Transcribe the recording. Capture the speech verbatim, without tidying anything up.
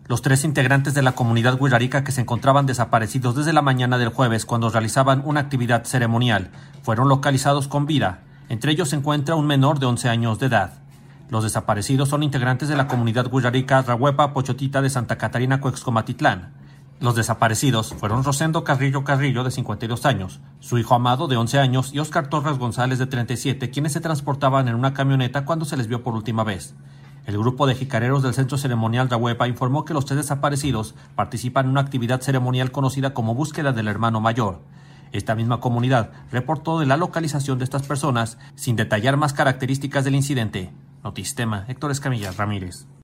Los tres integrantes de la comunidad wixárika que se encontraban desaparecidos desde la mañana del jueves cuando realizaban una actividad ceremonial fueron localizados con vida. Entre ellos se encuentra un menor de once años de edad. Los desaparecidos son integrantes de la comunidad wixárika Rahuepa Pochotita de Santa Catarina, Coexcomatitlán. Los desaparecidos fueron Rosendo Carrillo Carrillo, de cincuenta y dos años, su hijo Amado, de once años, y Óscar Torres González, de treinta y siete, quienes se transportaban en una camioneta cuando se les vio por última vez. El grupo de jicareros del Centro Ceremonial Rahuepa informó que los tres desaparecidos participan en una actividad ceremonial conocida como Búsqueda del Hermano Mayor. Esta misma comunidad reportó de la localización de estas personas sin detallar más características del incidente. Notistema, Héctor Escamilla Ramírez.